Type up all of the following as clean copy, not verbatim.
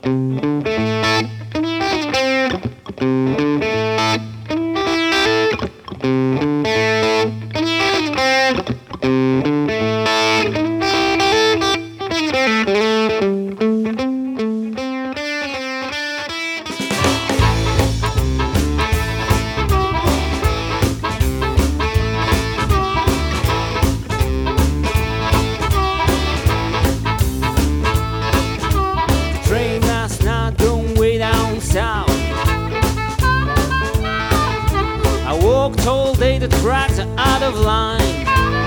All day the tracks are out of line.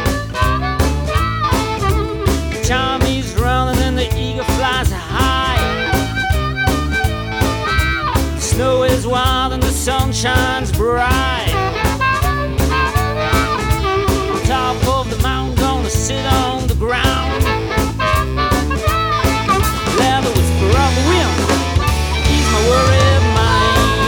The charm is running and the eagle flies high. The snow is wild and the sun shines bright. On top of the mountain, gonna sit on the ground. Let the whisper of the wind ease my worried mind.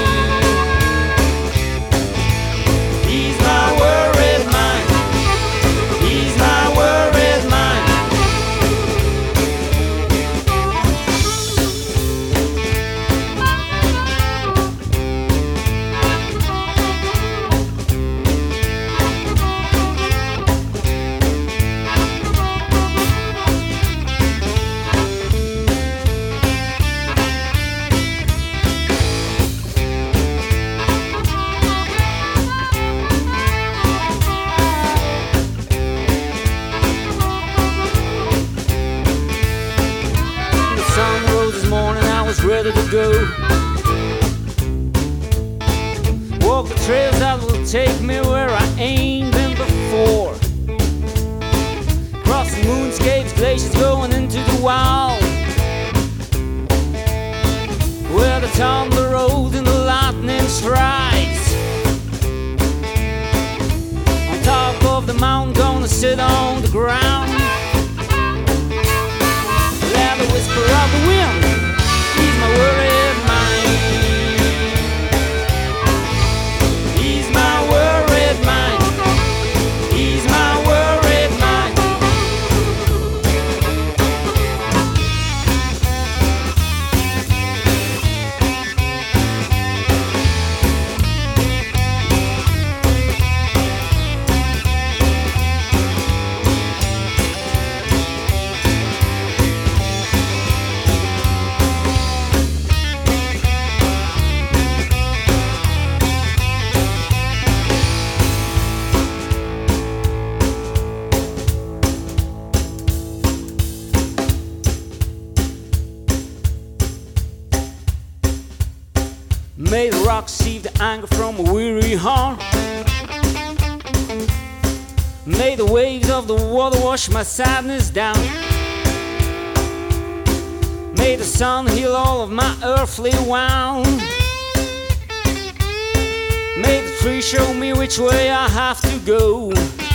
Ready to go. Walk the trails that will take me where I ain't been before. Crossing moonscapes, glaciers going into the wild, where the thunder rolls and the lightning strikes. On top of the mountain, gonna sit on the ground. Let the whisper of the wind ease my worried mind. Ease my worried mind. Ease my worried mind. May the rocks receive the anger from a weary heart. May the waves of the water wash my sadness down. May the sun heal all of my earthly wound. May the tree show me which way I have to go.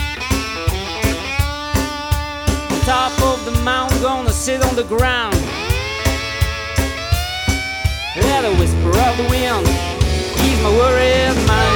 On top of the mountain, gonna sit on the ground. Let the whisper of the wind ease my worried mind.